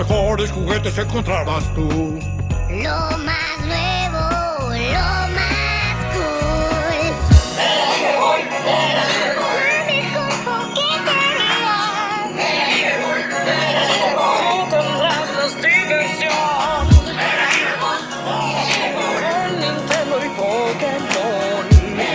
mejores juguetes encontrarás tú. Lo más nuevo, lo más cool. La mejor juguetería. Tendrás más diversión con Nintendo y Pokémon.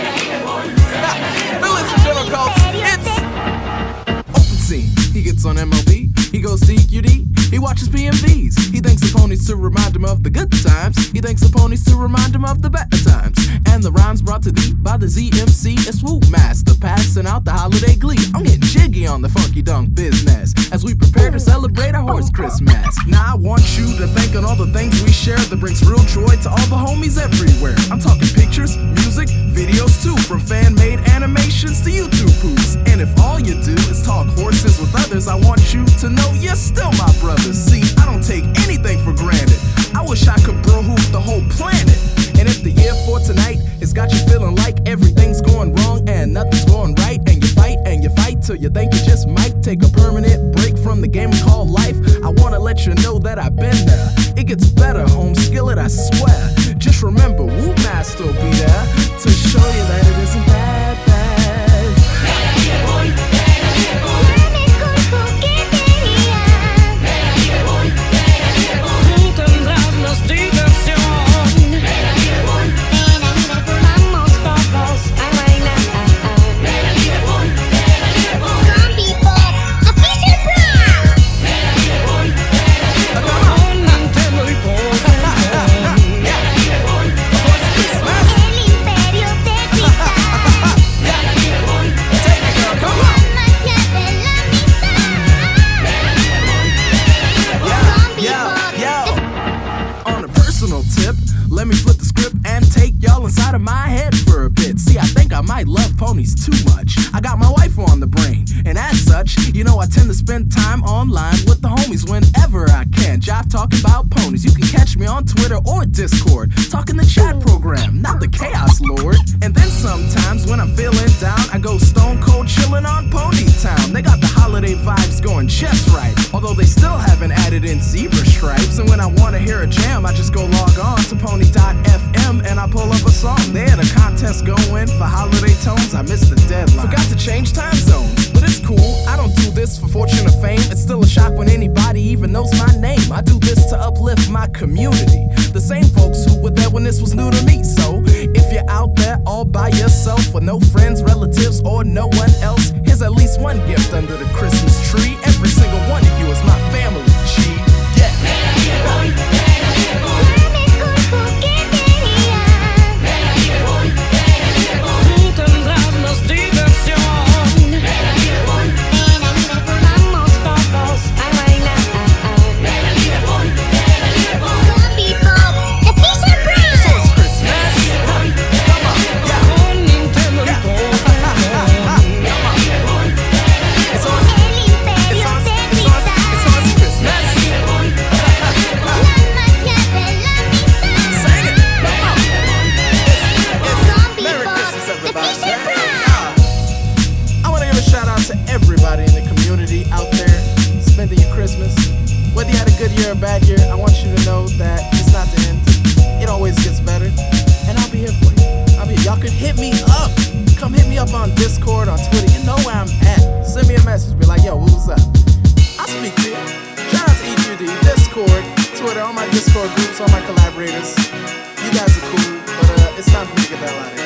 Fellas and general calls, it's OpenScene. He gets on MLB, he goes to EQD, he watches PMVs. He thinks of ponies to remind him of the good times. He thinks of ponies to remind him of the bad times. And the rhymes brought to thee by the ZMC and Swoop Master, passing out the holiday glee. I'm getting jiggy on the funky dunk business as we prepare to celebrate our horse Christmas. Now I want you to think on all the things we share that brings real joy to all the homies everywhere. I'm talking pictures, music, videos too, from fan-made animations to YouTube poofs. And if all you do is talk horses with others, I want you to know you're still my brother. See, I don't take anything for granted. I wish I could bro hoof the whole planet. And if the year for tonight has got you feeling like everything's going wrong and nothing's going right, and you fight till you think you just might take a permanent break from the game we call life, I wanna let you know that I've been there. It gets better, home skillet, I swear. Just remember, Woo Master will be there to show you that it isn't that bad. La mejor juguetería. Tú tendrás más diversión. Vamos todos a bailar. Con Bebop, the Fisher Price. Con Nintendo y Pokémon. El imperio de cristal. La magia de la amistad. Con Bebop, On a personal tip, let me flip the script and take y'all inside of my head for a bit. See, I think I might love ponies too much. I got my wife on the brain, and as such, you know I tend to spend time online with the homies whenever I can. Jive talking about ponies. You can catch me on Twitter or Discord, talking the chat program, not the Chaos Lord. And then sometimes when I'm feeling down, I go stone cold chilling on Pony Town. They got the holiday vibes going just right, although they still haven't added in zebra stripes. And when I wanna hear a jam, I just go log on to pony.fm and I pull up a song. They had a contest going for holiday tones. I missed the deadline. Forgot to change time zones, but it's cool. I don't do this for fortune or fame. It's still a shock when anybody even knows my name. I do this to uplift my community, the same folks who were there when this was new to me. So if you're out there all by yourself with no friends, relatives, or no one else, here's at least one gift under the Christmas tree. Every single one of you is my family, G. Yeah. la mejor juguetería. Tú tendrás más diversión. Vamos todos a bailar. Con Bebop, the Fisher Price. It's Christmas. Come on, yeah. Con Nintendo y Pokémon. It's on. El imperio de cristal. It's on Christmas. La magia de la amistad. Sing it. Come on. Con Merry Bebop, Christmas, the everybody. Fisher Price. I want to give a shout out to everybody in the community out there spending your Christmas. Whether you had a good year or a bad year, I want you to know that it's not the end. It always gets better. And I'll be here for you. Y'all can hit me up. Come hit me up on Discord, on Twitter. You know where I'm at. Send me a message. Be like, yo, what's up? I'll speak to you. Shout out to EQD, Discord, Twitter, all my Discord groups, all my collaborators. You guys are cool, but it's time for me to get that line.